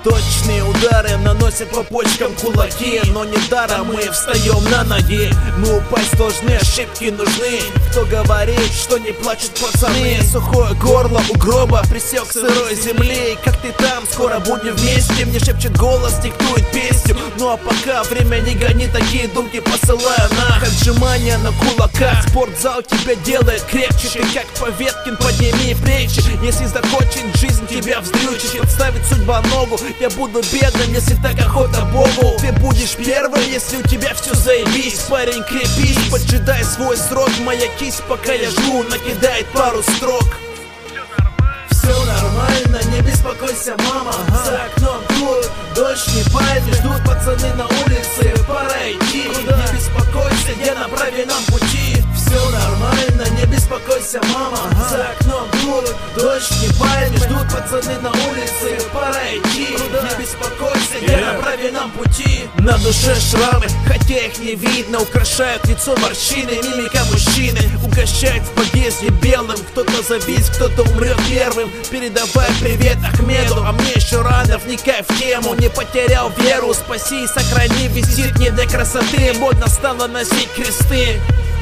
Точные удары наносят по почкам кулаки, но недаром мы встаем на ноги. Мы упасть должны, ошибки нужны. Кто говорит, что не плачут пацаны? Сухое горло у гроба, присек сырой земли. Как ты там, скоро будем вместе. Мне шепчет голос, диктует песню. Ну а пока время не гони, такие думки посылаю на отжимания на кулаках. Спортзал тебя делает крепче. Ты как Поветкин, подними плечи. Если захочет жизнь тебя вздрючить, подставит судьба ногу, я буду бедным, если так охота Богу. Ты будешь первым, если у тебя все заебись. Парень, крепись, поджидай свой срок. Моя кисть, пока я жду, накидает пару строк. Все нормально, не беспокойся, мама. За окном тут дождь не пальцы, ждут пацаны на улице, пора идти. Не беспокойся, я на правильном пути. Все нормально, не беспокойся, мама. За окном тут дождь не пальцы, ждут пацаны на улице, пора идти. Не беспокойся, я на правильном пути. На душе шрамы, хотя их не видно, украшают лицо морщины, мимика мужчины. Угощает в подъезде белым, кто-то забить, кто-то умрет первым. Передавай привет Ахмеду, а мне еще рано, вникай в тему. Не потерял веру, спаси и сохрани, висит не для красоты. Модно стало носить кресты.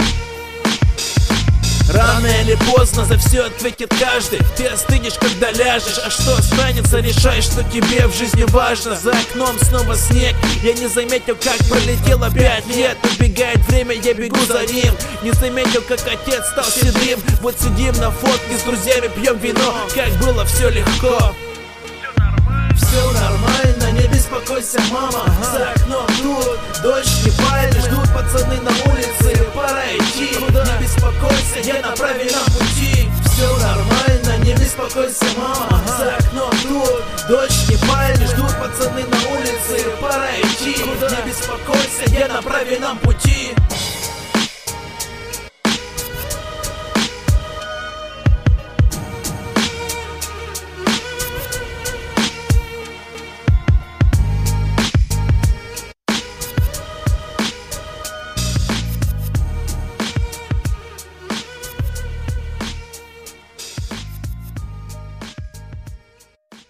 Рано или поздно за все ответит каждый. Ты остынешь, когда ляжешь, а что останется, решай, что тебе в жизни важно. За окном снова снег, я не заметил, как пролетело 5 лет. Убегает время, я бегу за ним. Не заметил, как отец стал седым. Вот сидим на фотке с друзьями, пьем вино, как было все легко. Все нормально, не беспокойся, мама. За окном тут дождь не пальцы, ждут пацаны на улице, пора идти. Не беспокойся, я на правильном пути. Все нормально, не беспокойся, мама. За окном тут дождь не пальцы, ждут пацаны на улице, пора идти. Не беспокойся, я на правильном пути.